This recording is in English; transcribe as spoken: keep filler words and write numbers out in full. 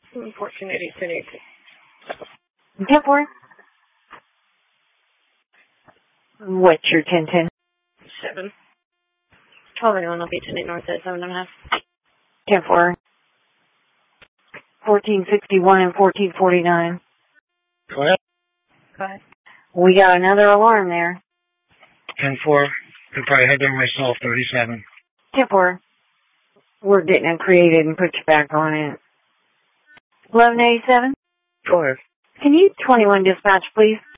fourteen eighty-two. ten four. What's your ten ten? seven. twelve anyone, I'll be ten eight north at seven and a half. ten four. fourteen sixty-one and fourteen forty-nine. Go ahead. Go ahead. We got another alarm there. ten four. Could probably head there myself, thirty-seven. ten four. We're getting it created and put you back on it. eleven eighty-seven? Go ahead. Can you twenty-one dispatch, please?